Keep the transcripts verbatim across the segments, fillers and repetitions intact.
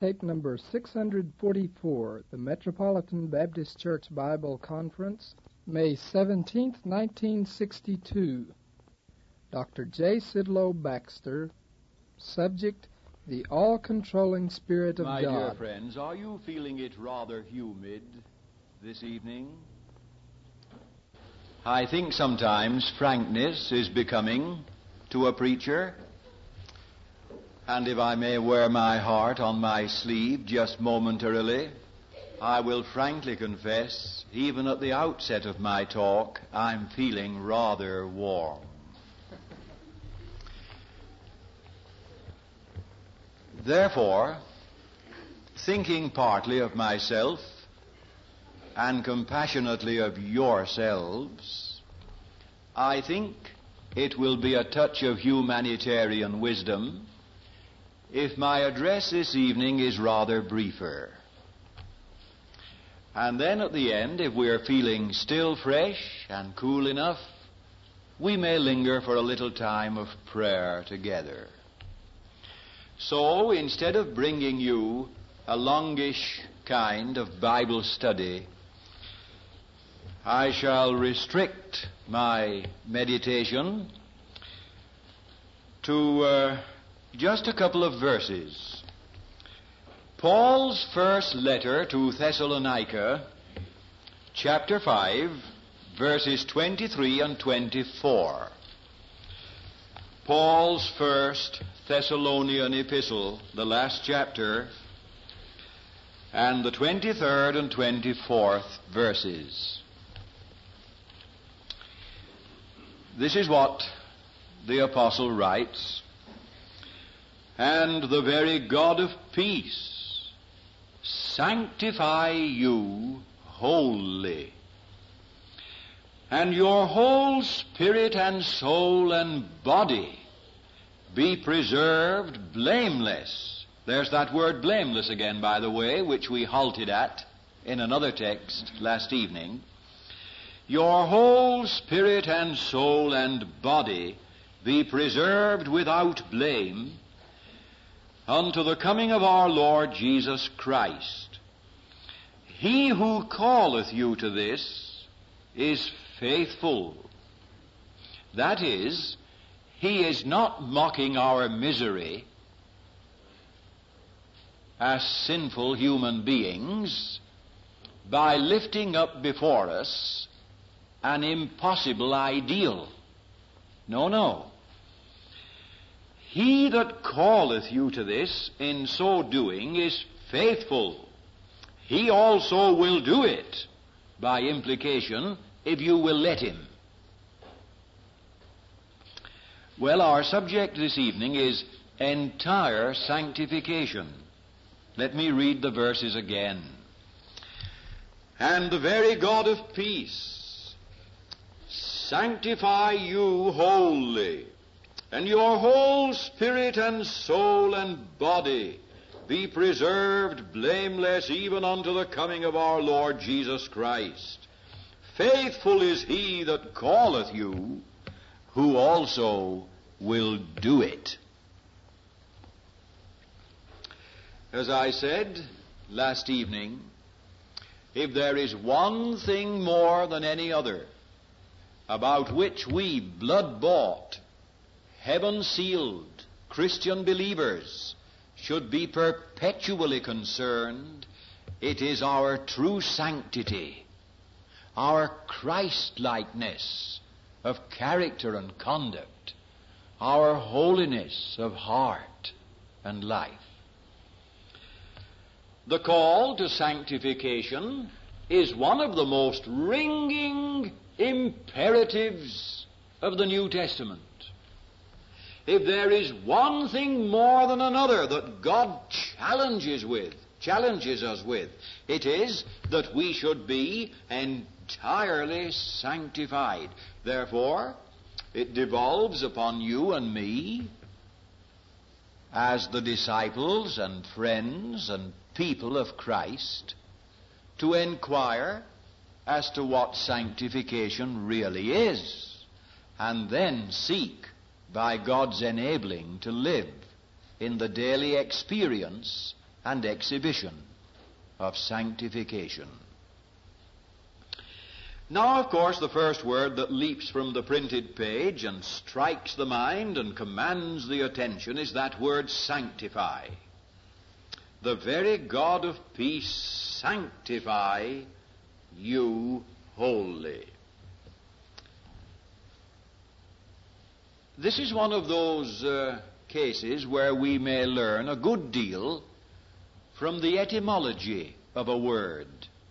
Tape number six hundred forty-four, the Metropolitan Baptist Church Bible Conference, May seventeenth, nineteen sixty-two. Doctor J. Sidlow Baxter. Subject, the all-controlling Spirit of My God. My dear friends, are you feeling it rather humid this evening? I think sometimes frankness is becoming to a preacher. And if I may wear my heart on my sleeve just momentarily, I will frankly confess, even at the outset of my talk, I'm feeling rather warm. Therefore, thinking partly of myself and compassionately of yourselves, I think it will be a touch of humanitarian wisdom if my address this evening is rather briefer. And then at the end, if we're feeling still fresh and cool enough, we may linger for a little time of prayer together. So, instead of bringing you a longish kind of Bible study, I shall restrict my meditation to uh, just a couple of verses. Paul's first letter to Thessalonica, chapter five, verses twenty-three and twenty-four. Paul's first Thessalonian epistle, the last chapter, and the twenty-third and twenty-fourth verses. This is what the apostle writes. And the very God of peace sanctify you wholly, and your whole spirit and soul and body be preserved blameless. There's that word blameless again, by the way, which we halted at in another text last evening. Your whole spirit and soul and body be preserved without blame unto the coming of our Lord Jesus Christ. He who calleth you to this is faithful. That is, he is not mocking our misery as sinful human beings by lifting up before us an impossible ideal. No, no. He that calleth you to this, in so doing, is faithful. He also will do it, by implication, if you will let him. Well, our subject this evening is entire sanctification. Let me read the verses again. And the very God of peace sanctify you wholly, and your whole spirit and soul and body be preserved blameless even unto the coming of our Lord Jesus Christ. Faithful is he that calleth you, who also will do it. As I said last evening, if there is one thing more than any other about which we blood-bought, heaven-sealed Christian believers should be perpetually concerned, it is our true sanctity, our Christ-likeness of character and conduct, our holiness of heart and life. The call to sanctification is one of the most ringing imperatives of the New Testament. If there is one thing more than another that God challenges with, challenges us with, it is that we should be entirely sanctified. Therefore, it devolves upon you and me, as the disciples and friends and people of Christ, to inquire as to what sanctification really is, and then seek, by God's enabling, to live in the daily experience and exhibition of sanctification. Now, of course, the first word that leaps from the printed page and strikes the mind and commands the attention is that word sanctify. The very God of peace sanctify you wholly. This is one of those uh, cases where we may learn a good deal from the etymology of a word.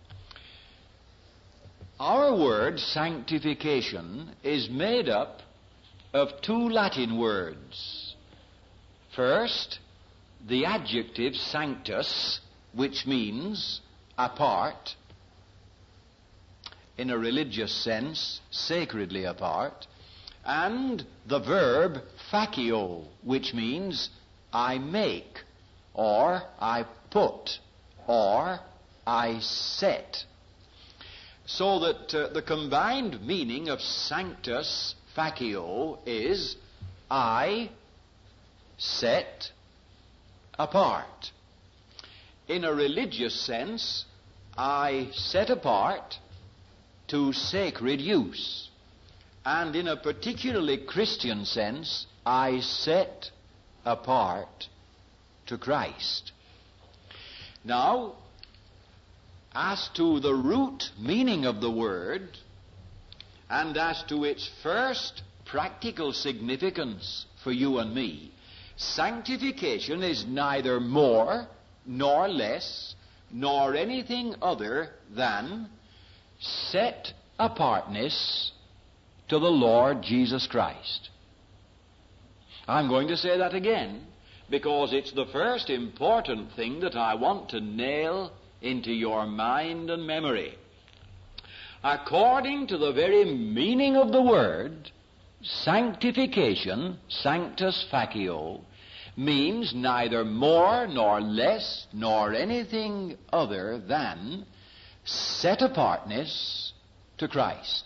Our word sanctification is made up of two Latin words. First, the adjective sanctus, which means apart, in a religious sense, sacredly apart, and the verb facio, which means I make, or I put, or I set. So that uh, the combined meaning of sanctus facio is I set apart. In a religious sense, I set apart to sacred use. And in a particularly Christian sense, I set apart to Christ. Now, as to the root meaning of the word, and as to its first practical significance for you and me, sanctification is neither more nor less nor anything other than set apartness to the Lord Jesus Christ. I'm going to say that again because it's the first important thing that I want to nail into your mind and memory. According to the very meaning of the word, sanctification, sanctus facio, means neither more nor less nor anything other than set apartness to Christ.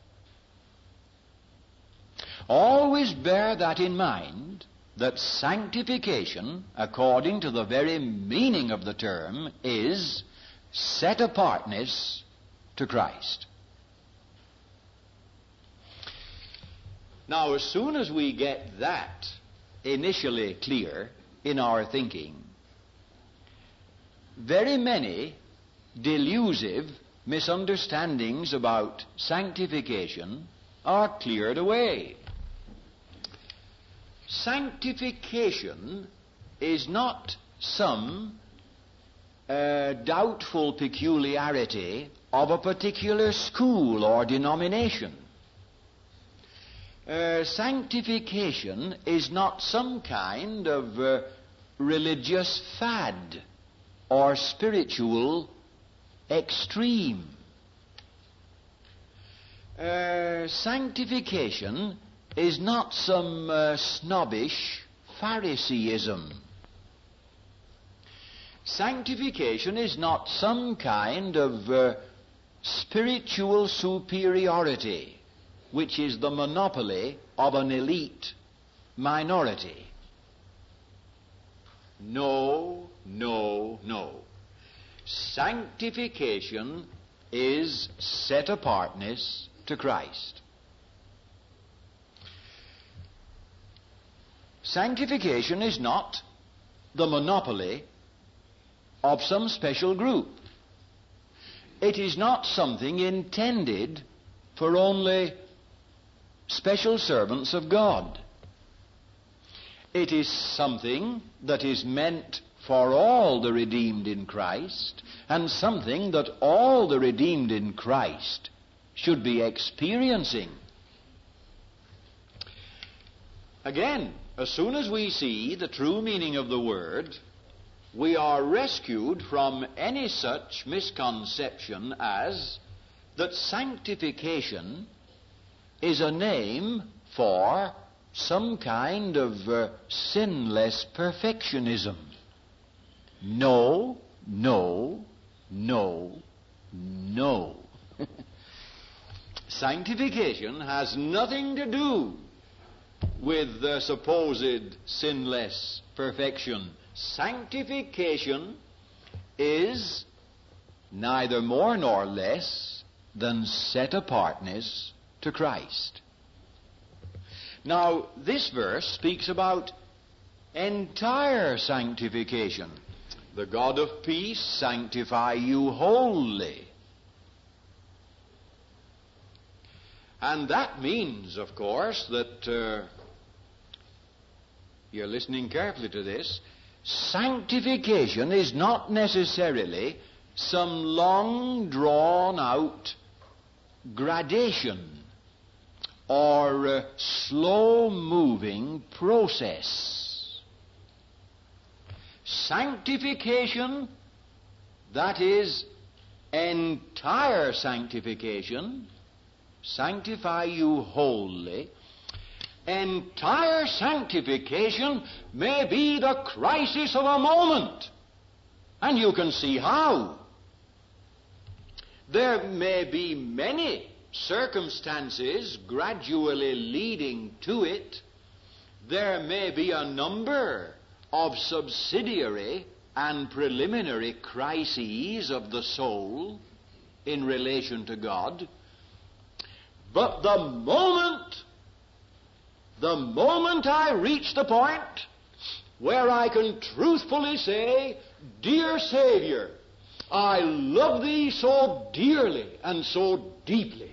Always bear that in mind, that sanctification, according to the very meaning of the term, is set apartness to Christ. Now, as soon as we get that initially clear in our thinking, very many delusive misunderstandings about sanctification are cleared away. Sanctification is not some uh, doubtful peculiarity of a particular school or denomination. Uh, sanctification is not some kind of uh, religious fad or spiritual extreme. Uh, sanctification is not some uh, snobbish Phariseeism. Sanctification is not some kind of uh, spiritual superiority, which is the monopoly of an elite minority. No, no, no. Sanctification is set apartness to Christ. Sanctification is not the monopoly of some special group. It is not something intended for only special servants of God. It is something that is meant for all the redeemed in Christ, and something that all the redeemed in Christ should be experiencing. Again, as soon as we see the true meaning of the word, we are rescued from any such misconception as that sanctification is a name for some kind of uh, sinless perfectionism. No, no, no, no. Sanctification has nothing to do with the supposed sinless perfection. sanctification is neither more nor less than set apartness to Christ. Now, this verse speaks about entire sanctification. The God of peace sanctify you wholly. And that means, of course, that uh, you're listening carefully to this. Sanctification is not necessarily some long drawn out gradation or uh, slow moving process. Sanctification, that is entire sanctification, sanctify you wholly. Entire sanctification may be the crisis of a moment, and you can see how. There may be many circumstances gradually leading to it. There may be a number of subsidiary and preliminary crises of the soul in relation to God. But the moment, the moment I reach the point where I can truthfully say, "Dear Savior, I love Thee so dearly and so deeply.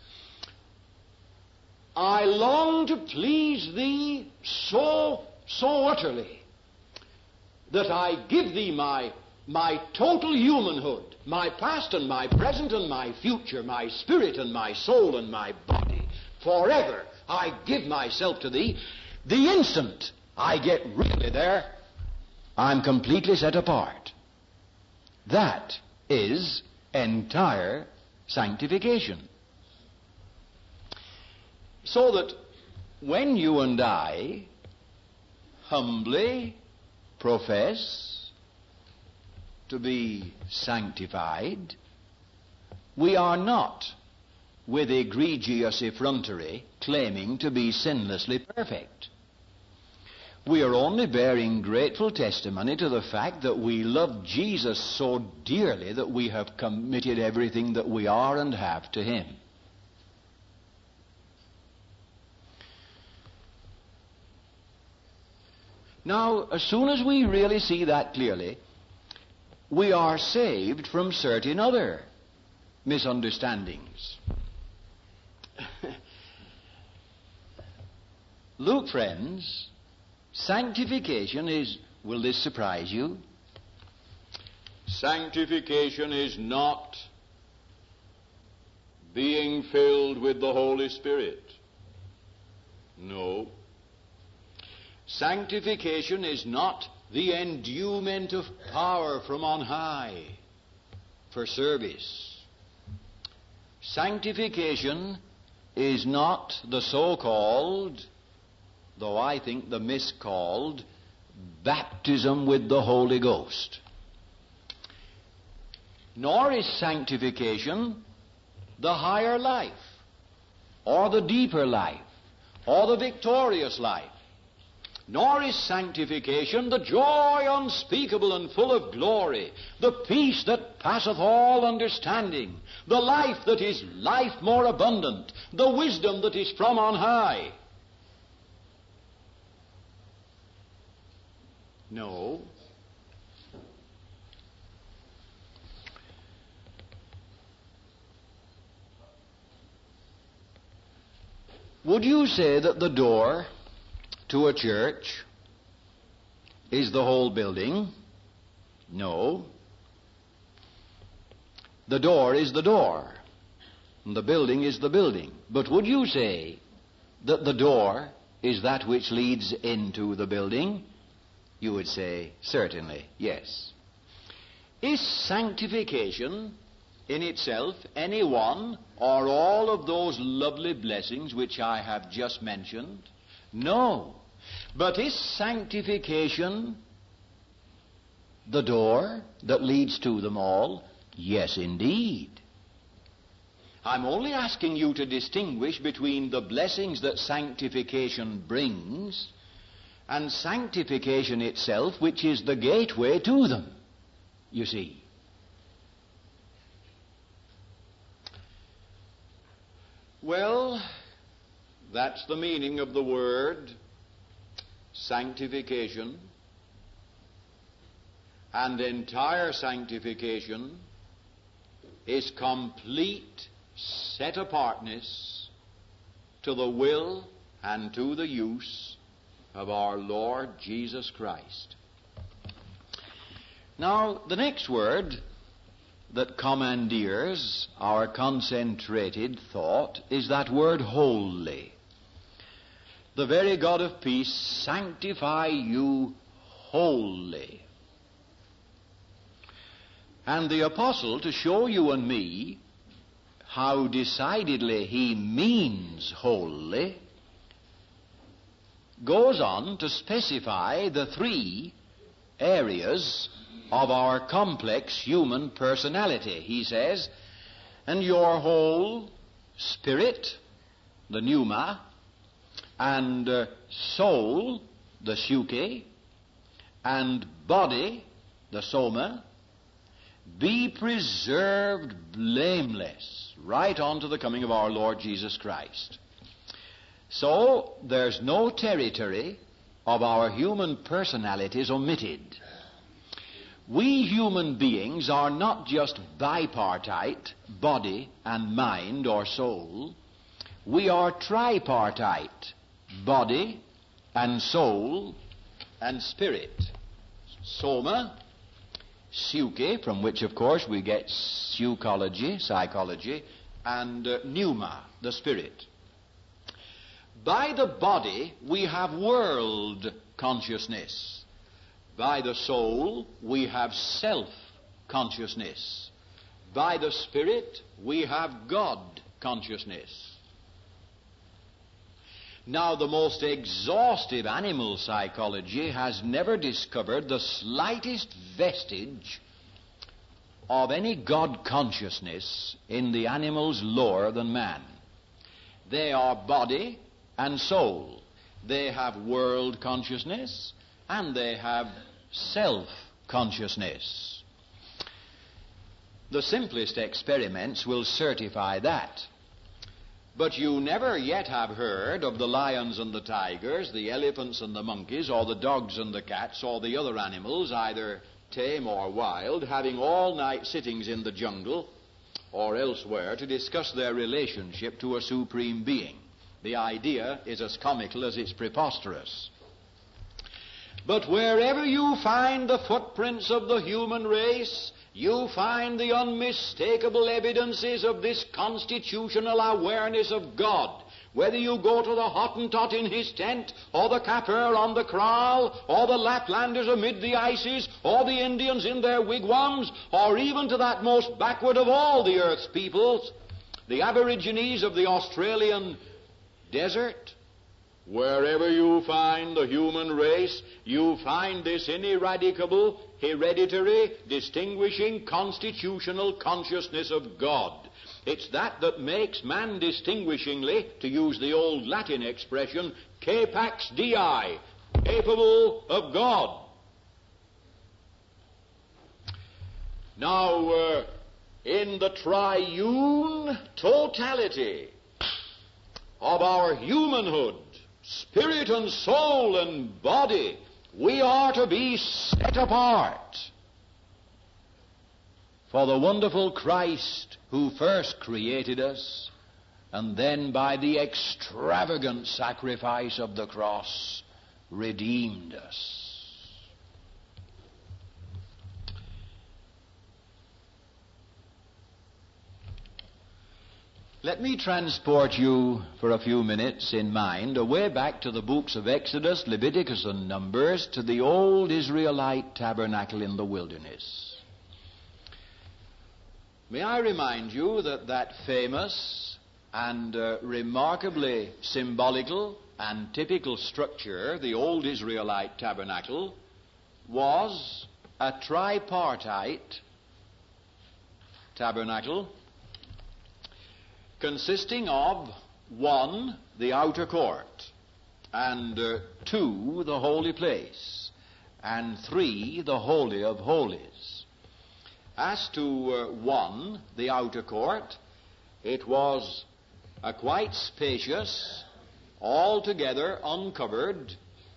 I long to please Thee so, so utterly that I give Thee my, my total humanhood, my past and my present and my future, my spirit and my soul and my body. Forever I give myself to Thee." The instant I get really there, I'm completely set apart. That is entire sanctification. So that when you and I humbly profess to be sanctified, we are not, with egregious effrontery, claiming to be sinlessly perfect. We are only bearing grateful testimony to the fact that we love Jesus so dearly that we have committed everything that we are and have to Him. Now, as soon as we really see that clearly, we are saved from certain other misunderstandings. Look, friends, sanctification is, will this surprise you? Sanctification is not being filled with the Holy Spirit. No. Sanctification is not the endowment of power from on high for service. Sanctification is not the so-called, though I think the miscalled, baptism with the Holy Ghost. Nor is sanctification the higher life, or the deeper life, or the victorious life. Nor is sanctification the joy unspeakable and full of glory, the peace that passeth all understanding, the life that is life more abundant, the wisdom that is from on high. No. Would you say that the door to a church is the whole building? No. The door is the door, and the building is the building. But would you say that the door is that which leads into the building? You would say, certainly, yes. Is sanctification in itself any one or all of those lovely blessings which I have just mentioned? No. But is sanctification the door that leads to them all? Yes, indeed. I'm only asking you to distinguish between the blessings that sanctification brings and sanctification itself, which is the gateway to them, you see. Well, that's the meaning of the word sanctification. And entire sanctification is complete set-apartness to the will and to the use of our Lord Jesus Christ. Now, the next word that commandeers our concentrated thought is that word holy. The very God of peace sanctify you wholly. And the apostle, to show you and me how decidedly he means wholly, goes on to specify the three areas of our complex human personality. He says, and your whole spirit, the pneuma, and uh, soul, the psyche, and body, the soma, be preserved blameless right on to the coming of our Lord Jesus Christ. So there's no territory of our human personalities omitted. We human beings are not just bipartite, body and mind or soul. We are tripartite, body and soul and spirit. Soma, psyche, from which of course we get psychology, psychology, and uh, pneuma, the spirit. By the body we have world consciousness. By the soul we have self-consciousness. By the spirit we have God consciousness. Now, the most exhaustive animal psychology has never discovered the slightest vestige of any God consciousness in the animals lower than man. They are body and soul. They have world consciousness and they have self-consciousness. The simplest experiments will certify that. But you never yet have heard of the lions and the tigers, the elephants and the monkeys, or the dogs and the cats, or the other animals, either tame or wild, having all-night sittings in the jungle or elsewhere to discuss their relationship to a supreme being. The idea is as comical as it's preposterous. But wherever you find the footprints of the human race, you find the unmistakable evidences of this constitutional awareness of God. Whether you go to the Hottentot in his tent, or the Kaffir on the kraal, or the Laplanders amid the ices, or the Indians in their wigwams, or even to that most backward of all the earth's peoples, the Aborigines of the Australian desert, wherever you find the human race, you find this ineradicable, hereditary, distinguishing, constitutional consciousness of God. It's that that makes man distinguishingly, to use the old Latin expression, capax Dei, capable of God. Now, uh, in the triune totality of our humanhood, spirit and soul and body, we are to be set apart for the wonderful Christ who first created us and then by the extravagant sacrifice of the cross redeemed us. Let me transport you for a few minutes in mind away back to the books of Exodus, Leviticus, and Numbers, to the old Israelite tabernacle in the wilderness. May I remind you that that famous and uh, remarkably symbolical and typical structure, the old Israelite tabernacle, was a tripartite tabernacle consisting of, one, the outer court, and uh, two, the holy place, and three, the Holy of Holies. As to uh, one, the outer court, it was a quite spacious, altogether uncovered,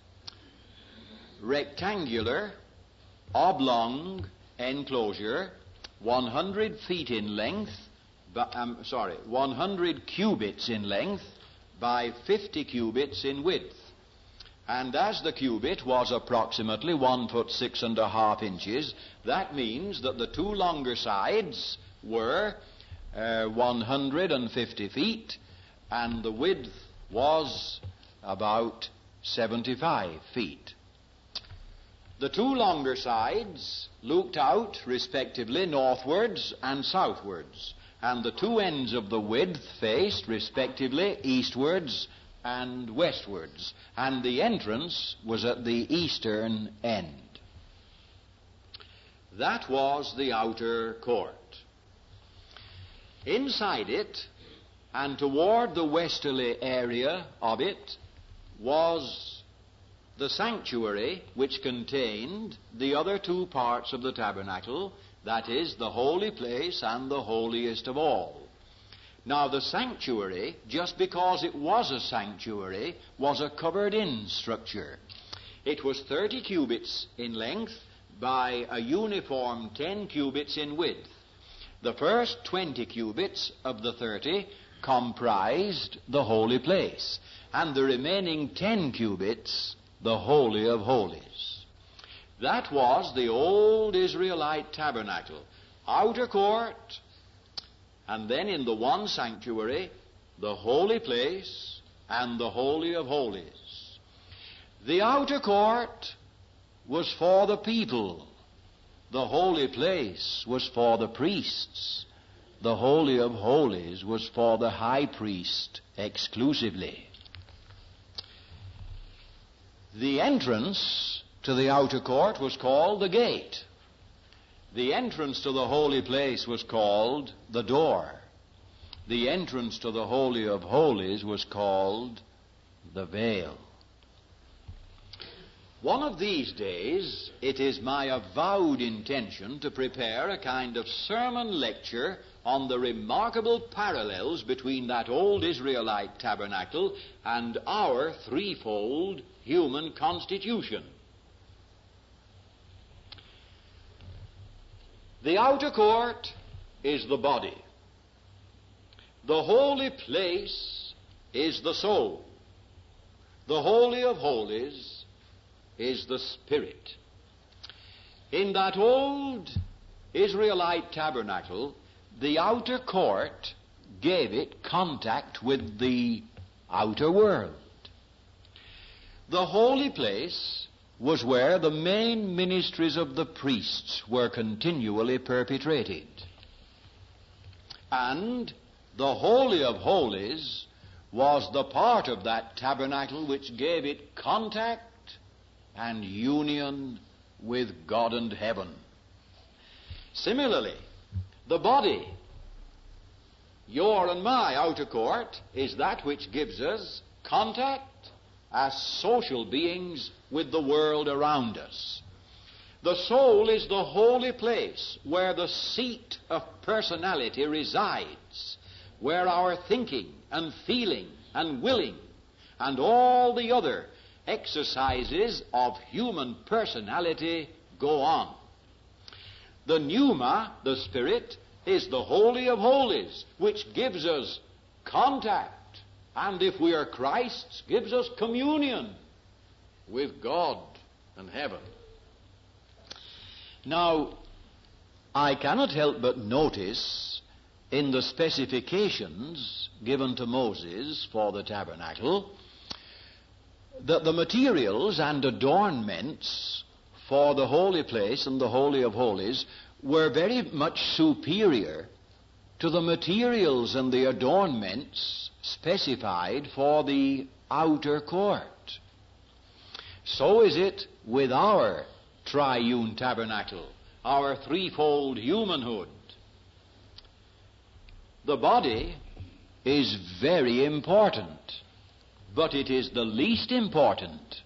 rectangular, oblong enclosure, one hundred feet in length, but, um, sorry, one hundred cubits in length by fifty cubits in width. And as the cubit was approximately one foot six and a half inches, that means that the two longer sides were uh, one hundred fifty feet, and the width was about seventy-five feet. The two longer sides looked out, respectively, northwards and southwards, and the two ends of the width faced, respectively, eastwards and westwards, and the entrance was at the eastern end. That was the outer court. Inside it, and toward the westerly area of it, was the sanctuary, which contained the other two parts of the tabernacle, that is, the holy place and the holiest of all. Now, the sanctuary, just because it was a sanctuary, was a covered-in structure. It was thirty cubits in length by a uniform ten cubits in width. The first twenty cubits of the thirty comprised the holy place, and the remaining ten cubits the Holy of Holies. That was the old Israelite tabernacle. Outer court, and then in the one sanctuary, the holy place and the Holy of Holies. The outer court was for the people. The holy place was for the priests. The Holy of Holies was for the high priest exclusively. The entrance to the outer court was called the gate. The entrance to the holy place was called the door. The entrance to the Holy of Holies was called the veil. One of these days, it is my avowed intention to prepare a kind of sermon lecture on the remarkable parallels between that old Israelite tabernacle and our threefold human constitution. The outer court is the body. The holy place is the soul. The Holy of Holies is the spirit. In that old Israelite tabernacle, the outer court gave it contact with the outer world. The holy place was where the main ministries of the priests were continually perpetrated. And the Holy of Holies was the part of that tabernacle which gave it contact and union with God and heaven. Similarly, the body, your and my outer court, is that which gives us contact as social beings with the world around us. The soul is the holy place where the seat of personality resides, where our thinking and feeling and willing and all the other exercises of human personality go on. The pneuma, the spirit, is the Holy of Holies, which gives us contact, and if we are Christ's, gives us communion with God and heaven. Now, I cannot help but notice in the specifications given to Moses for the tabernacle that the materials and adornments for the holy place and the Holy of Holies were very much superior to the materials and the adornments specified for the outer court. So is it with our triune tabernacle, our threefold humanhood. The body is very important. but it is the least important.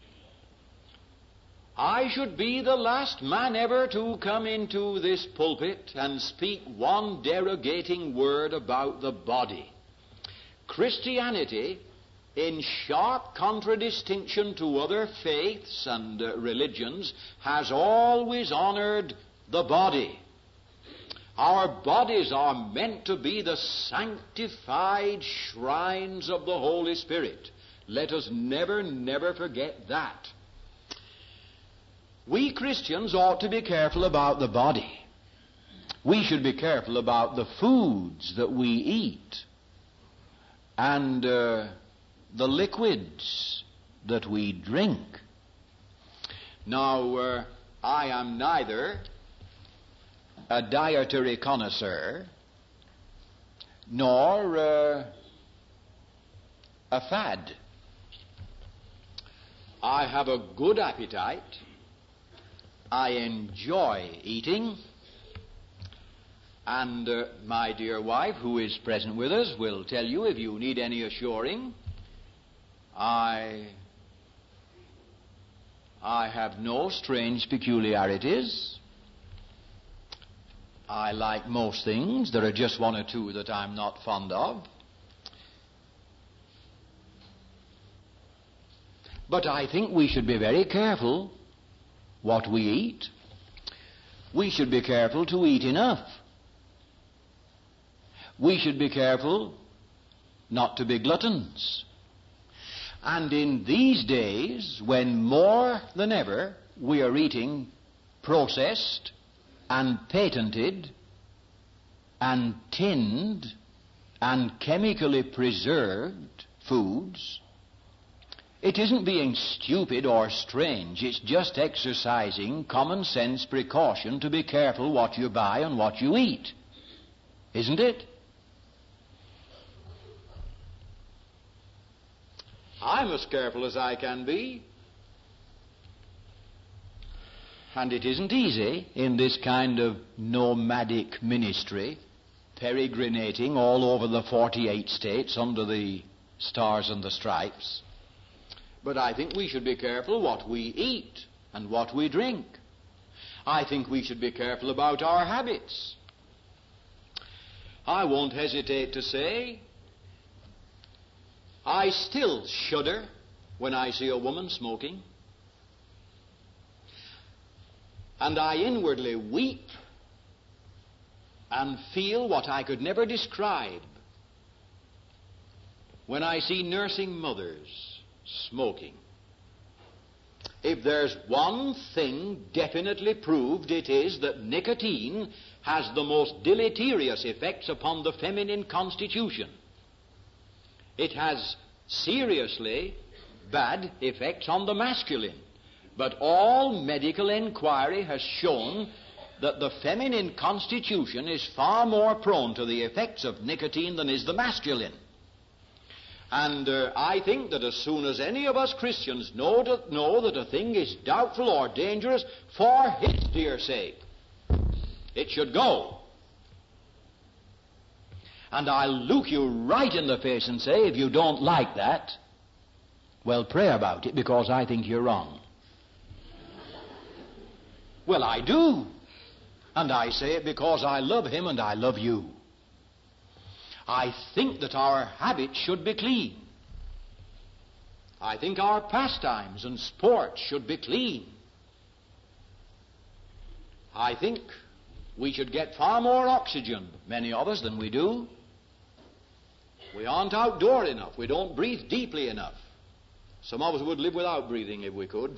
I should be the last man ever to come into this pulpit and speak one derogating word about the body. Christianity, in sharp contradistinction to other faiths and uh, religions, has always honored the body. Our bodies are meant to be the sanctified shrines of the Holy Spirit. Let us never, never forget that. We Christians ought to be careful about the body. We should be careful about the foods that we eat and uh, the liquids that we drink. Now, uh, I am neither a dietary connoisseur nor uh, a fad. I have a good appetite. I enjoy eating, and uh, my dear wife, who is present with us, will tell you if you need any assuring. I, I have no strange peculiarities. I like most things. There are just one or two that I'm not fond of. But I think we should be very careful what we eat. We should be careful to eat enough. We should be careful not to be gluttons. And in these days, when more than ever we are eating processed and patented and tinned and chemically preserved foods, it isn't being stupid or strange. It's just exercising common sense precaution to be careful what you buy and what you eat. Isn't it? I'm as careful as I can be. And it isn't easy in this kind of nomadic ministry, peregrinating all over the forty-eight states under the stars and the stripes. But I think we should be careful what we eat and what we drink. I think we should be careful about our habits. I won't hesitate to say, I still shudder when I see a woman smoking. And I inwardly weep and feel what I could never describe when I see nursing mothers smoking. If there's one thing definitely proved, it is that nicotine has the most deleterious effects upon the feminine constitution. It has seriously bad effects on the masculine. But all medical inquiry has shown that the feminine constitution is far more prone to the effects of nicotine than is the masculine. And uh, I think that as soon as any of us Christians know, to, know that a thing is doubtful or dangerous, for his dear sake, it should go. And I'll look you right in the face and say, if you don't like that, well, pray about it, because I think you're wrong. Well, I do. And I say it because I love him and I love you. I think that our habits should be clean. I think our pastimes and sports should be clean. I think we should get far more oxygen, many of us, than we do. We aren't outdoor enough. We don't breathe deeply enough. Some of us would live without breathing if we could.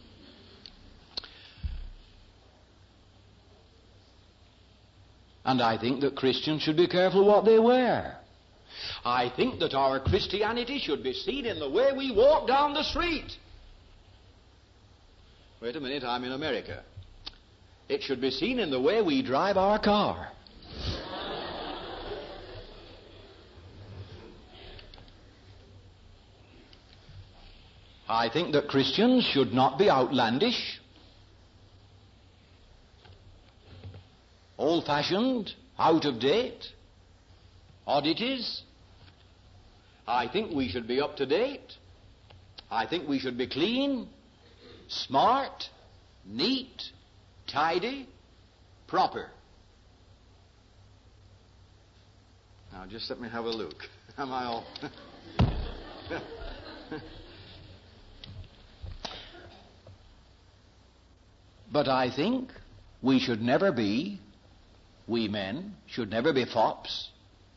And I think that Christians should be careful what they wear. I think that our Christianity should be seen in the way we walk down the street. Wait a minute, I'm in America. It should be seen in the way we drive our car. I think that Christians should not be outlandish, old-fashioned, out of date, oddities. I think we should be up to date. I think we should be clean, smart, neat, tidy, proper. Now, just let me have a look. Am I all... But I think we should never be, we men, should never be fops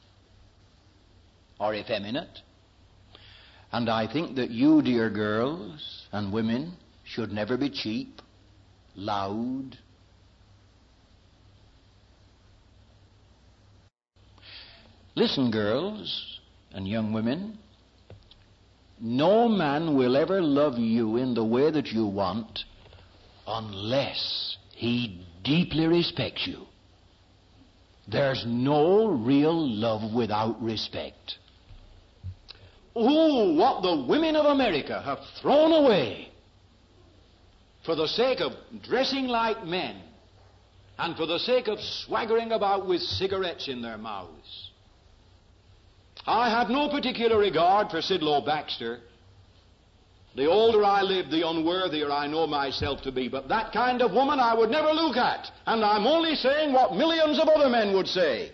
or effeminate. And I think that you, dear girls and women, should never be cheap, loud. Listen, girls and young women, no man will ever love you in the way that you want unless he deeply respects you. There's no real love without respect. Oh, what the women of America have thrown away for the sake of dressing like men and for the sake of swaggering about with cigarettes in their mouths. I have no particular regard for Sidlow Baxter. The older I live, the unworthier I know myself to be. But that kind of woman I would never look at. And I'm only saying what millions of other men would say.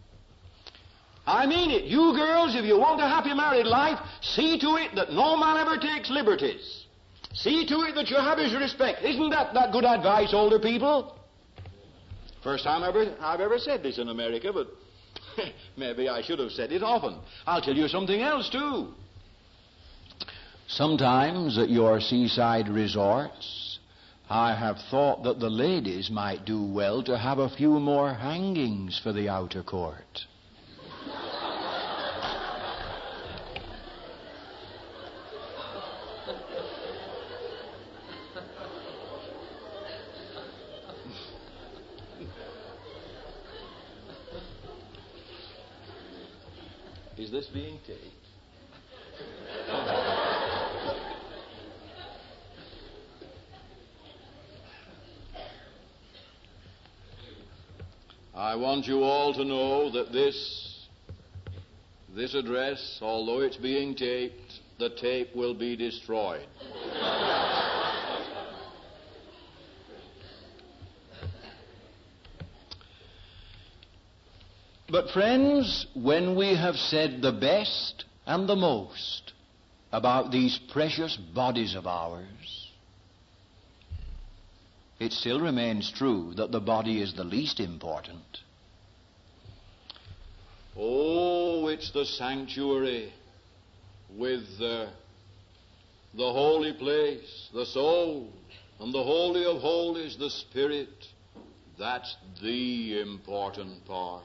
I mean it. You girls, if you want a happy married life, see to it that no man ever takes liberties. See to it that you have his respect. Isn't that, that good advice, older people? First time ever, I've ever said this in America, but maybe I should have said it often. I'll tell you something else, too. Sometimes at your seaside resorts, I have thought that the ladies might do well to have a few more hangings for the outer court. Is this being taped? I want you all to know that this, this address, although it's being taped, the tape will be destroyed. But friends, when we have said the best and the most about these precious bodies of ours, it still remains true that the body is the least important. Oh, it's the sanctuary with uh, the holy place, the soul, and the holy of holies, the spirit. That's the important part.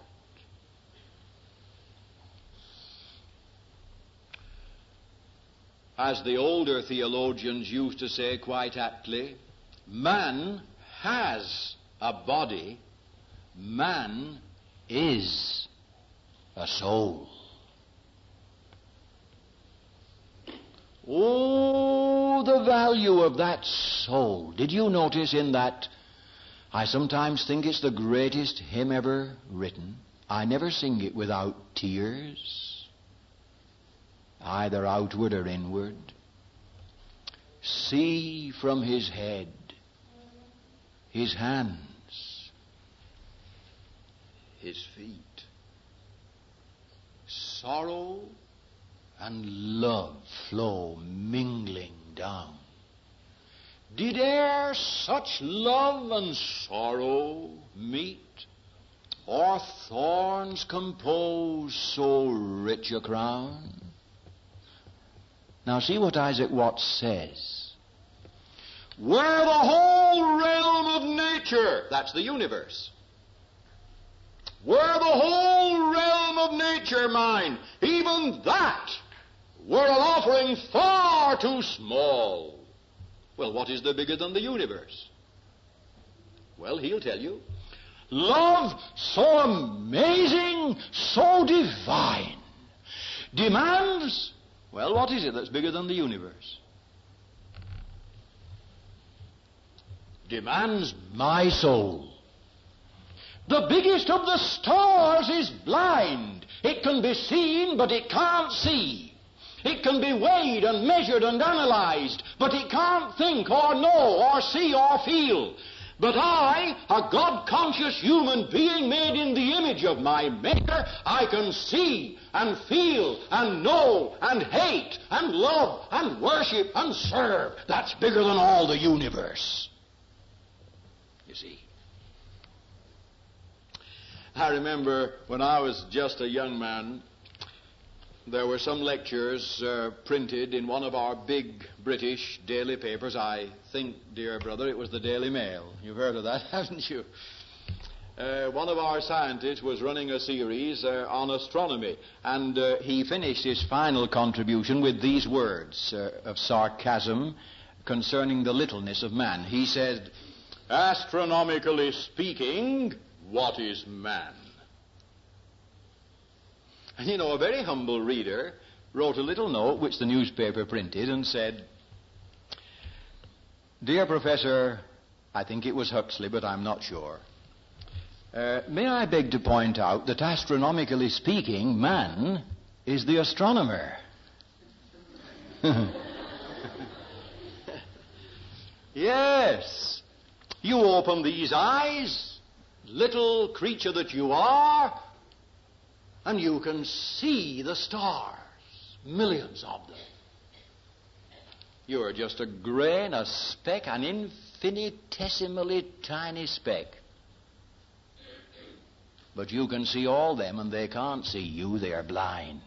As the older theologians used to say quite aptly, man has a body, man is a soul. Oh, the value of that soul. Did you notice in that, I sometimes think it's the greatest hymn ever written. I never sing it without tears, either outward or inward. See from his head, his hands, his feet, sorrow and love flow mingling down. Did e'er such love and sorrow meet, or thorns compose so rich a crown? Now see what Isaac Watts says. Where the whole realm of nature, that's the universe, were the whole realm of nature mine, even that were an offering far too small. Well, what is there bigger than the universe? Well, he'll tell you. Love so amazing, so divine, demands, well, what is it that's bigger than the universe? Demands my soul. The biggest of the stars is blind. It can be seen, but it can't see. It can be weighed and measured and analyzed, but it can't think or know or see or feel. But I, a God-conscious human being made in the image of my Maker, I can see and feel and know and hate and love and worship and serve. That's bigger than all the universe. You see. I remember when I was just a young man, there were some lectures uh, printed in one of our big British daily papers. I think, dear brother, it was the Daily Mail. You've heard of that, haven't you? Uh, one of our scientists was running a series uh, on astronomy, and uh, he finished his final contribution with these words uh, of sarcasm concerning the littleness of man. He said, "Astronomically speaking, what is man?" And you know, a very humble reader wrote a little note which the newspaper printed and said, "Dear Professor," I think it was Huxley, but I'm not sure, uh, "may I beg to point out that astronomically speaking, man is the astronomer." Yes, you open these eyes, little creature that you are, and you can see the stars, millions of them. You are just a grain, a speck, an infinitesimally tiny speck. But you can see all them, and they can't see you. They are blind.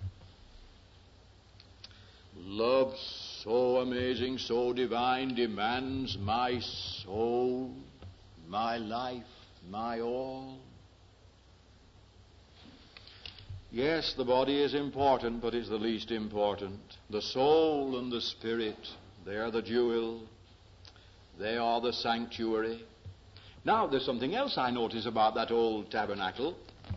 Love so amazing, so divine, demands my soul, my life, my all. Yes, the body is important, but is the least important. The soul and the spirit, they are the jewel. They are the sanctuary. Now, there's something else I notice about that old tabernacle.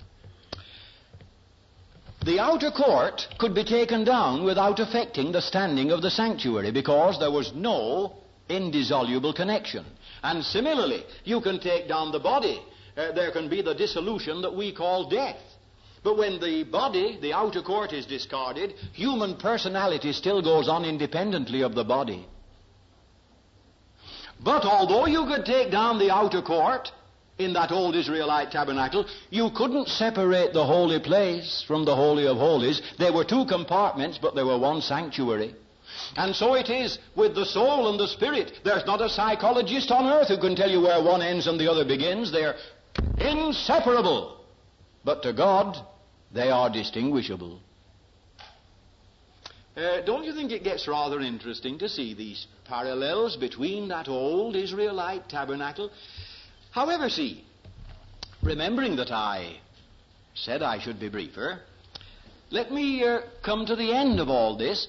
The outer court could be taken down without affecting the standing of the sanctuary because there was no indissoluble connection. And similarly, you can take down the body. Uh, there can be the dissolution that we call death. But when the body, the outer court, is discarded, human personality still goes on independently of the body. But although you could take down the outer court in that old Israelite tabernacle, you couldn't separate the holy place from the Holy of Holies. There were two compartments, but there were one sanctuary. And so it is with the soul and the spirit. There's not a psychologist on earth who can tell you where one ends and the other begins. They're inseparable. But to God, they are distinguishable. Uh, don't you think it gets rather interesting to see these parallels between that old Israelite tabernacle? However, see, remembering that I said I should be briefer, let me uh, come to the end of all this.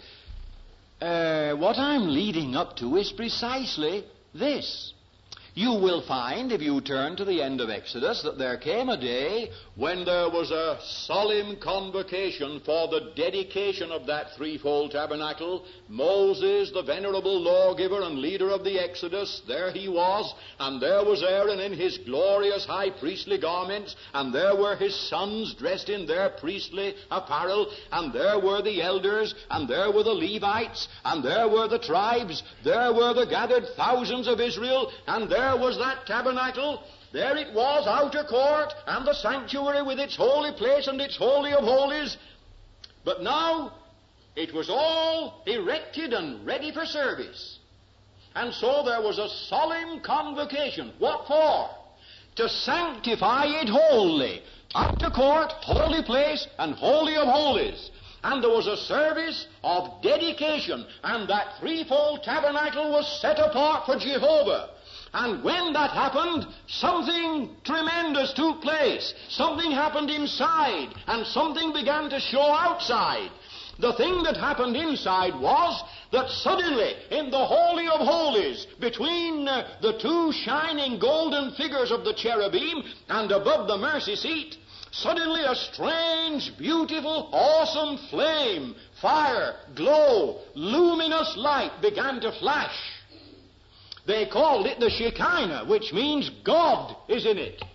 Uh, what I'm leading up to is precisely this. You will find, if you turn to the end of Exodus, that there came a day when there was a solemn convocation for the dedication of that threefold tabernacle. Moses, the venerable lawgiver and leader of the Exodus, there he was, and there was Aaron in his glorious high priestly garments, and there were his sons dressed in their priestly apparel, and there were the elders, and there were the Levites, and there were the tribes, there were the gathered thousands of Israel, and there There was that tabernacle. There it was, outer court, and the sanctuary with its holy place and its holy of holies. But now it was all erected and ready for service. And so there was a solemn convocation. What for? To sanctify it wholly. Outer court, holy place, and holy of holies. And there was a service of dedication, and that threefold tabernacle was set apart for Jehovah. And when that happened, something tremendous took place. Something happened inside, and something began to show outside. The thing that happened inside was that suddenly, in the Holy of Holies, between uh, the two shining golden figures of the cherubim and above the mercy seat, suddenly a strange, beautiful, awesome flame, fire, glow, luminous light began to flash. They called it the Shekinah, which means God is in it.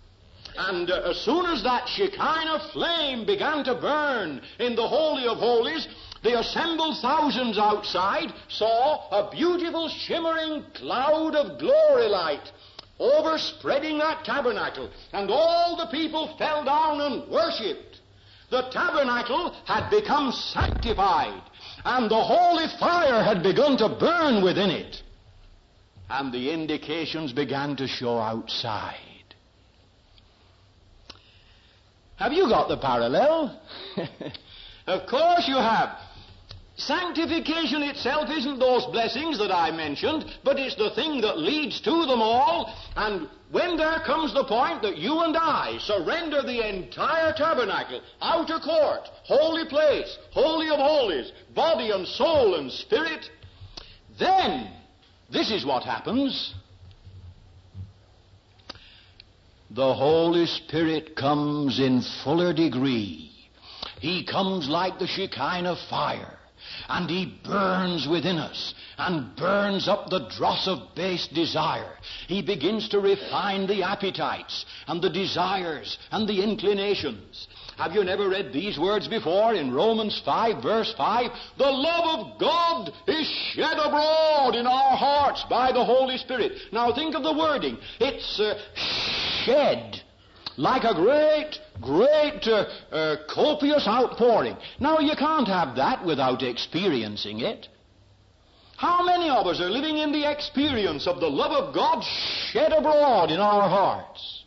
And uh, as soon as that Shekinah flame began to burn in the Holy of Holies, The assembled thousands outside saw a beautiful shimmering cloud of glory light overspreading that tabernacle, and all the people fell down and worshipped. The tabernacle had become sanctified, and the holy fire had begun to burn within it. And the indications began to show outside. Have you got the parallel? Of course you have. Sanctification itself isn't those blessings that I mentioned, but it's the thing that leads to them all. And when there comes the point that you and I surrender the entire tabernacle, outer court, holy place, holy of holies, body and soul and spirit, then this is what happens. The Holy Spirit comes in fuller degree. He comes like the Shekinah fire, and he burns within us and burns up the dross of base desire. He begins to refine the appetites and the desires and the inclinations. Have you never read these words before in Romans five, verse five? The love of God is shed abroad in our hearts by the Holy Spirit. Now think of the wording. It's uh, shed. Like a great, great, uh, uh, copious outpouring. Now, you can't have that without experiencing it. How many of us are living in the experience of the love of God shed abroad in our hearts?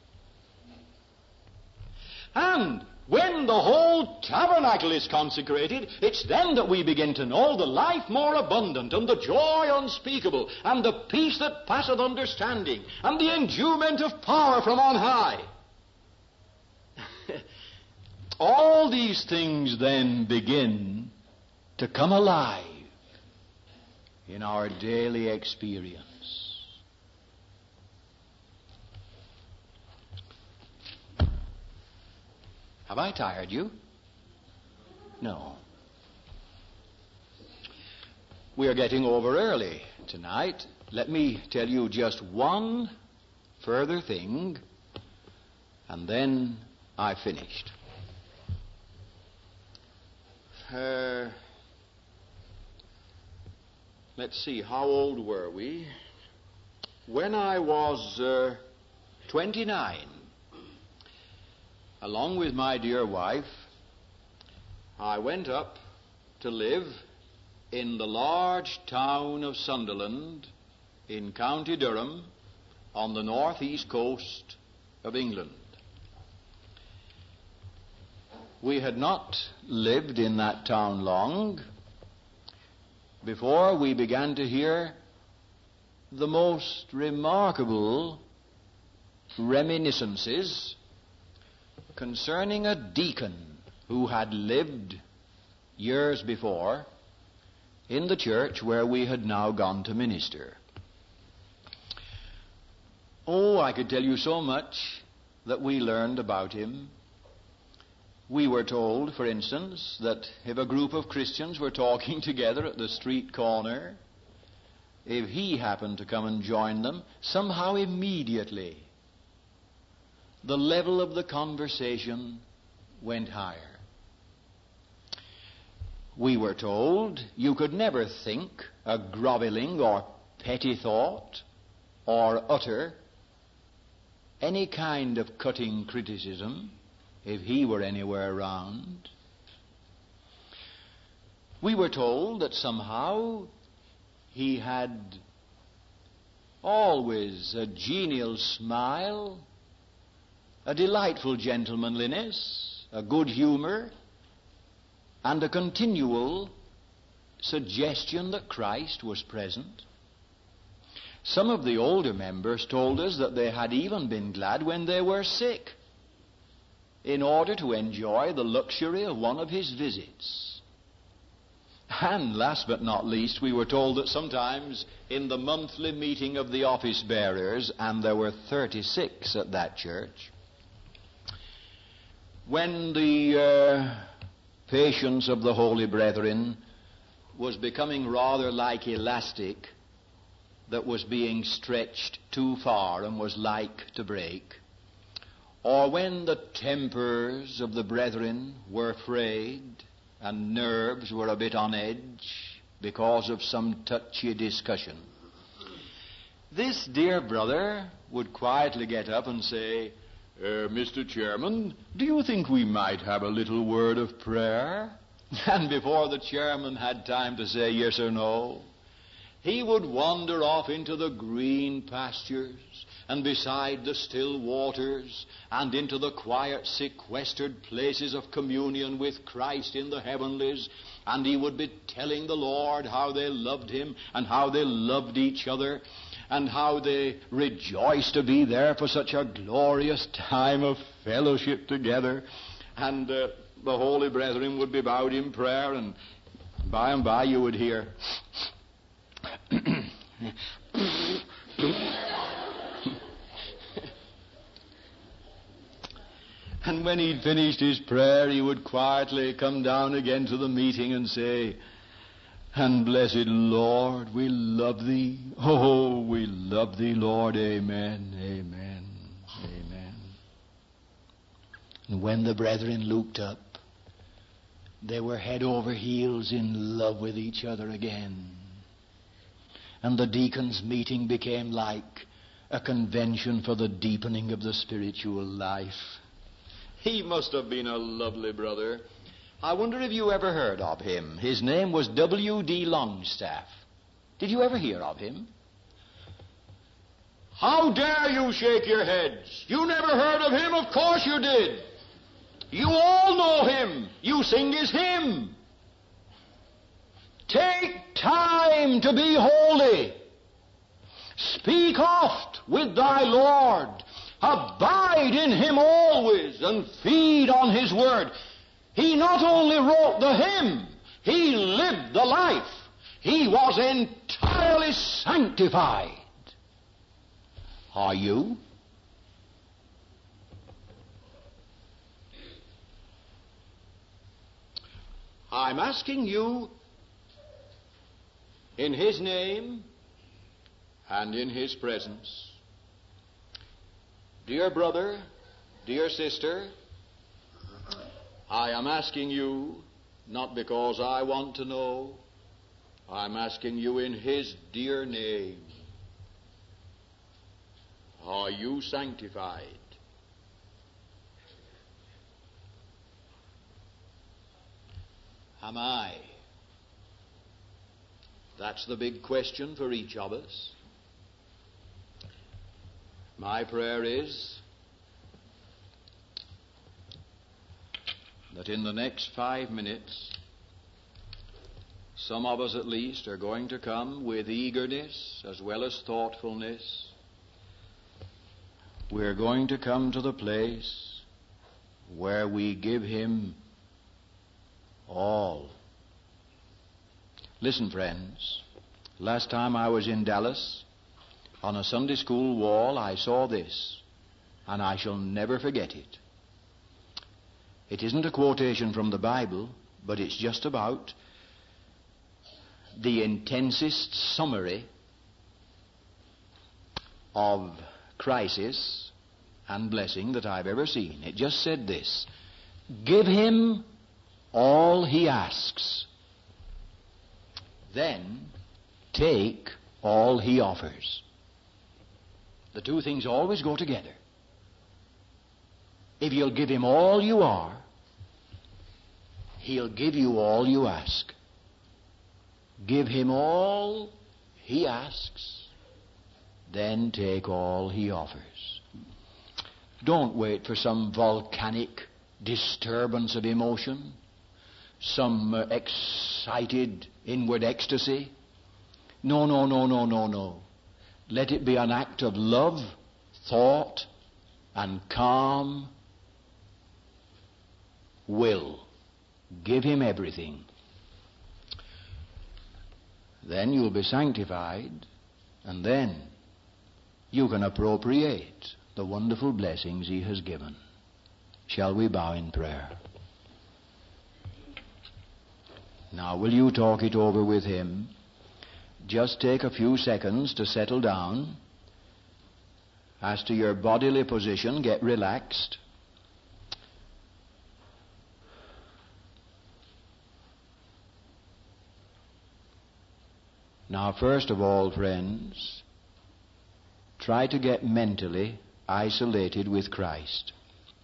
And when the whole tabernacle is consecrated, it's then that we begin to know the life more abundant, and the joy unspeakable, and the peace that passeth understanding, and the endowment of power from on high. All these things then begin to come alive in our daily experience. Have I tired you? No. We are getting over early tonight. Let me tell you just one further thing, and then I've finished. Uh, let's see, how old were we? When I was uh, twenty-nine, along with my dear wife, I went up to live in the large town of Sunderland in County Durham on the northeast coast of England. We had not lived in that town long before we began to hear the most remarkable reminiscences concerning a deacon who had lived years before in the church where we had now gone to minister. Oh, I could tell you so much that we learned about him. We were told, for instance, that if a group of Christians were talking together at the street corner, if he happened to come and join them, somehow immediately the level of the conversation went higher. We were told you could never think a groveling or petty thought or utter any kind of cutting criticism if he were anywhere around. We were told that somehow he had always a genial smile, a delightful gentlemanliness, a good humor, and a continual suggestion that Christ was present. Some of the older members told us that they had even been glad when they were sick, in order to enjoy the luxury of one of his visits. And last but not least, we were told that sometimes in the monthly meeting of the office bearers, and there were thirty-six at that church, when the uh, patience of the holy brethren was becoming rather like elastic that was being stretched too far and was like to break, or when the tempers of the brethren were frayed and nerves were a bit on edge because of some touchy discussion, this dear brother would quietly get up and say, uh, Mister Chairman, do you think we might have a little word of prayer? And before the chairman had time to say yes or no, he would wander off into the green pastures and beside the still waters and into the quiet, sequestered places of communion with Christ in the heavenlies, and he would be telling the Lord how they loved him and how they loved each other and how they rejoiced to be there for such a glorious time of fellowship together. And uh, the holy brethren would be bowed in prayer, and by and by you would hear and when he'd finished his prayer, he would quietly come down again to the meeting and say, and blessed Lord, we love thee. Oh, we love thee, Lord. Amen, amen, amen. And when the brethren looked up, they were head over heels in love with each other again. And the deacons' meeting became like a convention for the deepening of the spiritual life. He must have been a lovely brother. I wonder if you ever heard of him. His name was W D Longstaff. Did you ever hear of him? How dare you shake your heads? You never heard of him? Of course you did. You all know him. You sing his hymn. Take time to be holy. Speak oft with thy Lord. Abide in him always and feed on his word. He not only wrote the hymn, he lived the life. He was entirely sanctified. Are you? I'm asking you, in his name and in his presence, dear brother, dear sister, I am asking you, not because I want to know, I'm asking you in his dear name, are you sanctified? Am I? That's the big question for each of us. My prayer is that in the next five minutes, some of us at least are going to come with eagerness as well as thoughtfulness. We're going to come to the place where we give him all. Listen, friends, last time I was in Dallas, on a Sunday school wall, I saw this, and I shall never forget it. It isn't a quotation from the Bible, but it's just about the intensest summary of crisis and blessing that I've ever seen. It just said this: give him all he asks, then take all he offers. The two things always go together. If you'll give him all you are, he'll give you all you ask. Give him all he asks, then take all he offers. Don't wait for some volcanic disturbance of emotion, some uh, excited inward ecstasy. No, no, no, no, no, no. Let it be an act of love, thought, and calm will. Give him everything. Then you'll be sanctified, and then you can appropriate the wonderful blessings he has given. Shall we bow in prayer? Now, will you talk it over with him? Just take a few seconds to settle down. As to your bodily position, get relaxed. Now, first of all, friends, try to get mentally isolated with Christ.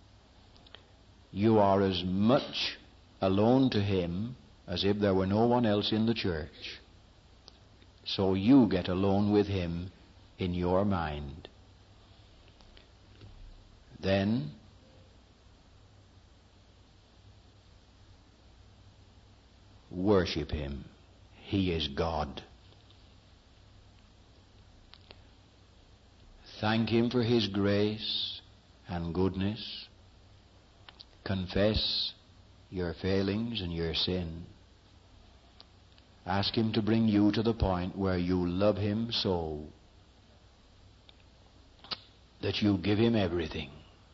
You are as much alone to Him as if there were no one else in the church. So you get alone with Him in your mind. Then worship Him. He is God. Thank Him for His grace and goodness. Confess your failings and your sin. Ask Him to bring you to the point where you love Him so that you give Him everything.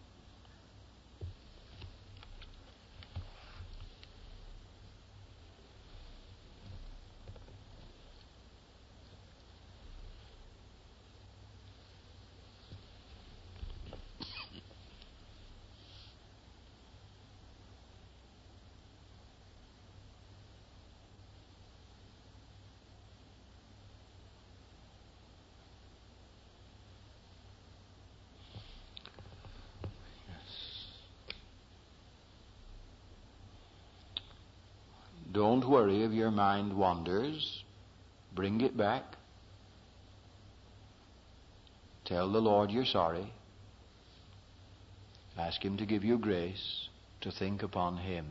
Don't worry if your mind wanders. Bring it back. Tell the Lord you're sorry. Ask Him to give you grace to think upon Him.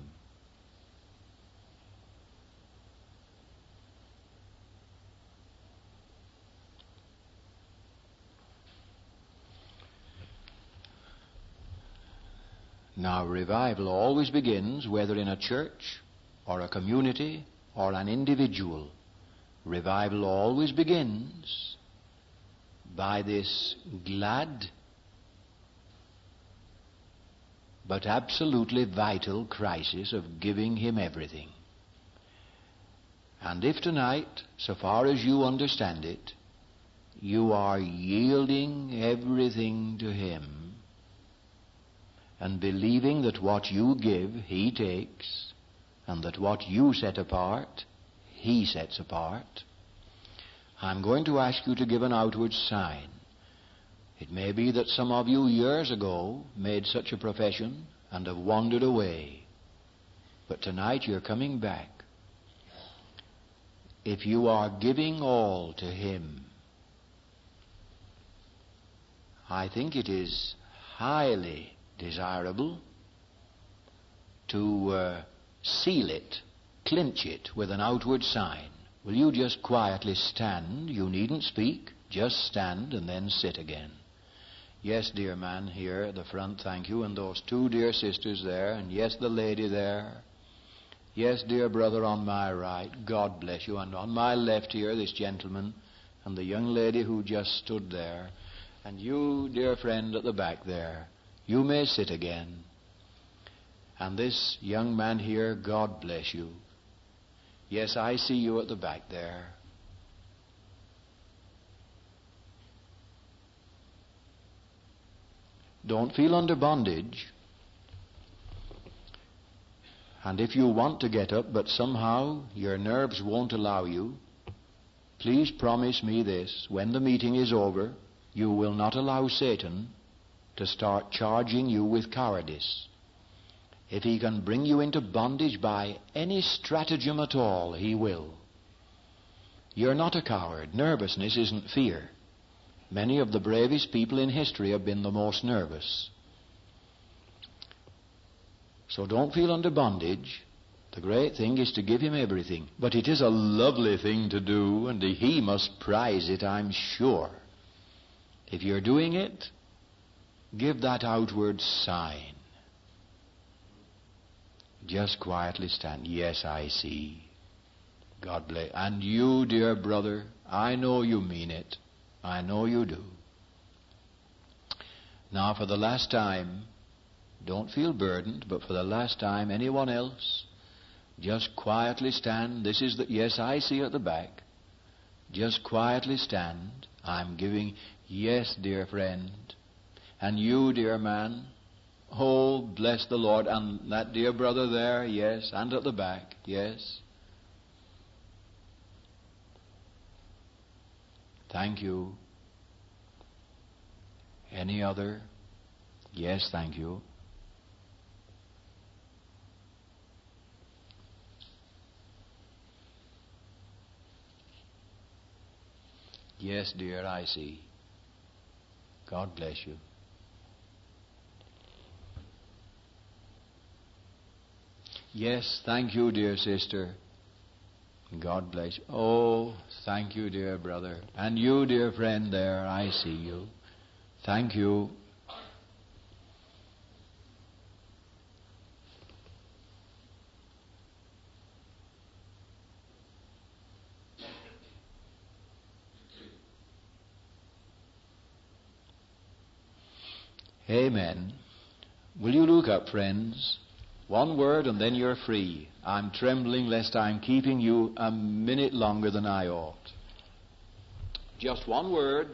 Now, revival always begins, whether in a church or a community or an individual. Revival always begins by this glad but absolutely vital crisis of giving Him everything. And if tonight, so far as you understand it, you are yielding everything to Him and believing that what you give, He takes, and that what you set apart, He sets apart, I'm going to ask you to give an outward sign. It may be that some of you years ago made such a profession and have wandered away, but tonight you're coming back. If you are giving all to Him, I think it is highly desirable to uh, seal it, clinch it with an outward sign. Will you just quietly stand? You needn't speak. Just stand and then sit again. Yes, dear man here at the front, thank you. And those two dear sisters there. And yes, the lady there. Yes, dear brother on my right. God bless you. And on my left here, this gentleman and the young lady who just stood there. And you, dear friend at the back there. You may sit again. And this young man here, God bless you. Yes, I see you at the back there. Don't feel under bondage. And if you want to get up, but somehow your nerves won't allow you, please promise me this. When the meeting is over, you will not allow Satan to start charging you with cowardice. If he can bring you into bondage by any stratagem at all, he will. You're not a coward. Nervousness isn't fear. Many of the bravest people in history have been the most nervous. So don't feel under bondage. The great thing is to give Him everything. But it is a lovely thing to do, and He must prize it, I'm sure. If you're doing it, give that outward sign. Just quietly stand. Yes, I see. God bless. And you, dear brother, I know you mean it. I know you do. Now, for the last time, don't feel burdened, but for the last time, anyone else, just quietly stand. This is the, yes, I see at the back. Just quietly stand. I'm giving, yes, dear friend. And you, dear man, oh, bless the Lord. And that dear brother there, yes, and at the back, yes. Thank you. Any other? Yes, thank you. Yes, dear, I see. God bless you. Yes, thank you, dear sister. God bless you. Oh, thank you, dear brother. And you, dear friend there, I see you. Thank you. Amen. Will you look up, friends? One word and then you're free. I'm trembling lest I'm keeping you a minute longer than I ought. Just one word.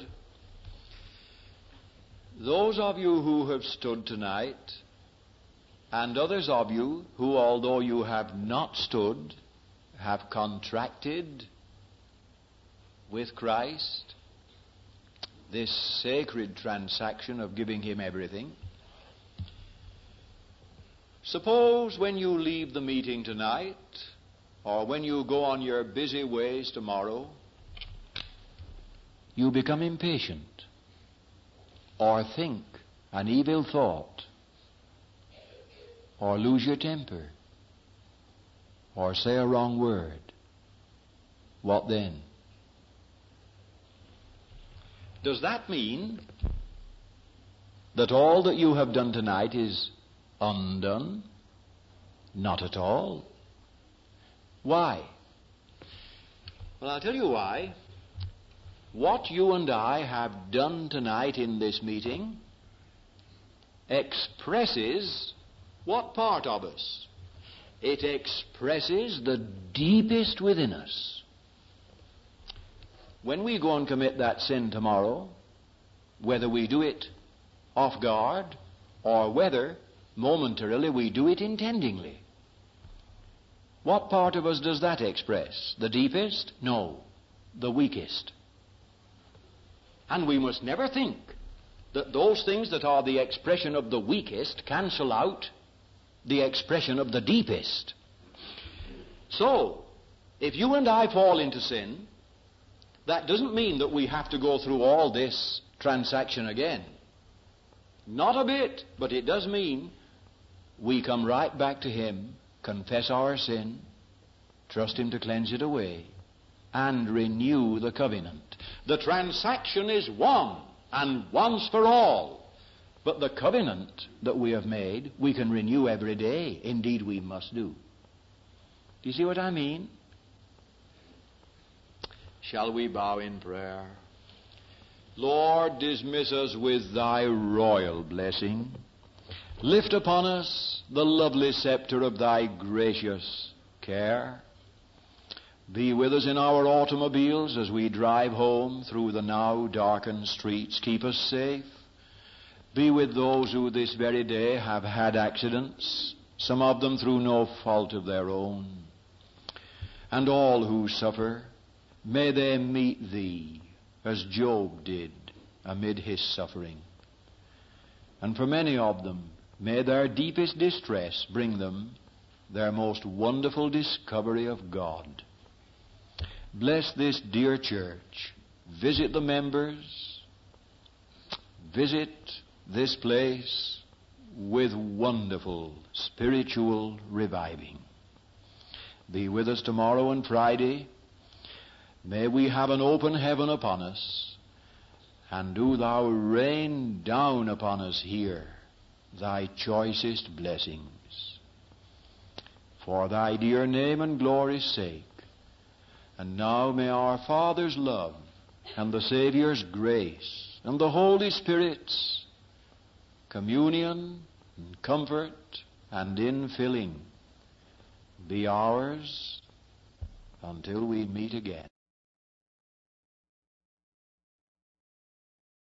Those of you who have stood tonight, and others of you who, although you have not stood, have contracted with Christ this sacred transaction of giving Him everything. Suppose when you leave the meeting tonight, or when you go on your busy ways tomorrow, you become impatient, or think an evil thought, or lose your temper, or say a wrong word. What then? Does that mean that all that you have done tonight is undone? Not at all. Why? Well, I'll tell you why. What you and I have done tonight in this meeting expresses what part of us? It expresses the deepest within us. When we go and commit that sin tomorrow, whether we do it off guard or whether momentarily we do it intendingly, what part of us does that express? The deepest? No, the weakest. And we must never think that those things that are the expression of the weakest cancel out the expression of the deepest. So, if you and I fall into sin, that doesn't mean that we have to go through all this transaction again. Not a bit, but it does mean we come right back to Him, confess our sin, trust Him to cleanse it away, and renew the covenant. The transaction is one, and once for all. But the covenant that we have made, we can renew every day. Indeed, we must do. Do you see what I mean? Shall we bow in prayer? Lord, dismiss us with Thy royal blessing. Lift upon us the lovely scepter of Thy gracious care. Be with us in our automobiles as we drive home through the now darkened streets. Keep us safe. Be with those who this very day have had accidents, some of them through no fault of their own. And all who suffer, may they meet Thee as Job did amid his suffering. And for many of them, may their deepest distress bring them their most wonderful discovery of God. Bless this dear church. Visit the members. Visit this place with wonderful spiritual reviving. Be with us tomorrow and Friday. May we have an open heaven upon us, and do Thou rain down upon us here Thy choicest blessings. For Thy dear name and glory's sake. And now may our Father's love and the Saviour's grace and the Holy Spirit's communion and comfort and infilling be ours until we meet again.